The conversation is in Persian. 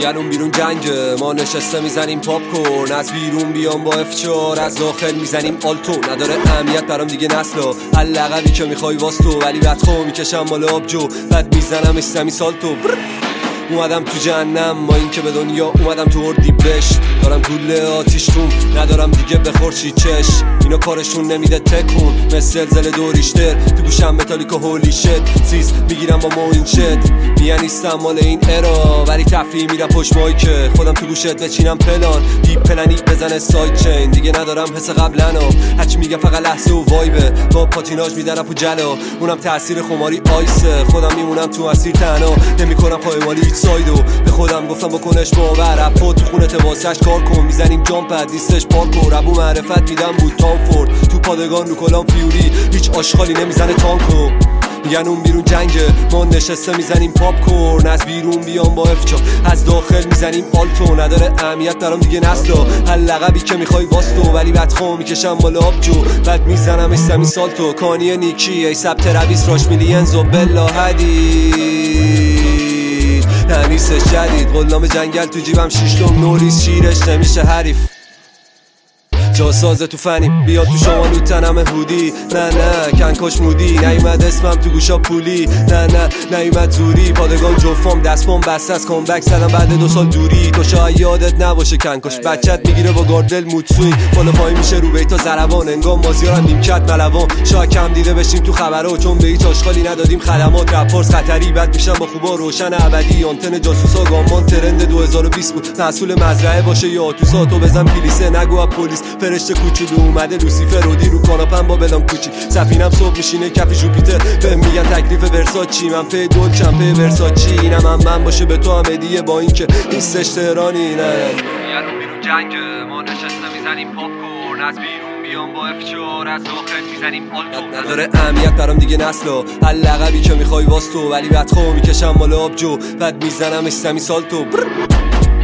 میگن اون بیرون جنگه، ما نشسته میزنیم پاپ کورن. از بیرون بیام با F4، از داخل میزنیم آلتو. نداره اهمیت برام دیگه نسلا، هر لقبی که میخوای واستو. ولی بدخو میکشم مال آبجو، بعد میزنم اسمی سالتو. اومدم تو جهنم با این که به دنیا اومدم تو اردیبهشت. دارم گوله آتیش روم، ندارم دیگه بخورشی چش. اینا کارشون نمیده تکون، مثل زل دوریشتر. تو گوشم متالیکا هولی شد، سیز میگیرم با موین شد. میگن نیستم مال این ارا، ولی تفریح میرم پشت مایکه. خودم تو گوشت بچینم پلان، دیپ پلنی بزنه سایت چین. دیگه ندارم حس قبلنا، هرچی میگم فقط لحظه و وایبه. با پاتیناژ میدرم و جلو، اونم تاثیر خماری آیسه. خودم میمونم تو مسیر تنها، نمیکنم پایمالی سایدو. به خودم گفتم بکنش باور، رپو تو خونت واسش کار کن. میزنیم جامپ دیستش پارکو، ربو معرفت میدم بود تامفورد. تو پادگان رو کلام فیوری، هیچ آشغالی نمیزنه تانکو. میگن اون بیرون جنگه، ما نشسته میزنیم پاپ کورن. از بیرون بیام با F4، از داخل میزنیم آلتو. نداره اهمیت برام دیگه نسلا، هر لقبی که میخوای واستو. ولی بدخو میکشم مال آبجو، بعد میزنم اسمی سالتو. کانی نیکی ای سب ترویس راش میلینز و بلا حدید. نیستش جدید، غلام جنگل تو جیبم شیشتم نوریس. شیرش نمیشه حریف، جاسازه تو فنیم. بیا تو شما لوتنم هودی، نه کنکاش مودی. نیومد اسمم تو گوشا پولی، نه نیومد زوری. پادگان جفام دستم بسته از کامبک زدم بعد 2 سال دوری. تو شاید یادت نباشه کنکاش، بچت میگیره با گاردل موتسوین. بالا پای میشه رو بیتا زربان، انگام مازیارم نیمکت ملوان. شاید کم دیده بشیم تو خبرها، چون به هیچ آشغالی ندادیم خدمات. رپارس خطری بد میشن با خوبا روشن ابدی. آنتن جاسوسا گامان ترند 2020 بود، محصول مزرعه باشه یا آتوسا. تو بزن پلیسه نگو پلیس. فرشته کوچولو اومده لوسیفر رودی رو کاناپم با بلام کوچی. سفینم صبح میشینه کف جوپیتر، بهم میگن تکلیف ورساچی. من پی دولچم پی ورساچی، اینم من باشه به تو هم هدیه با این که نیستش تهرانی. نه میگن اون بیرون جنگه، ما نشسته میزنیم پاپ کورن. از بیرون بیام با F4، از داخل میزنیم آلتو. نداره اهمیت برام دیگه نسلا، هر لقبی که میخوای واستو. ولی بدخو میکشم مال آبجو، بعد میزنم اسمی سالتو.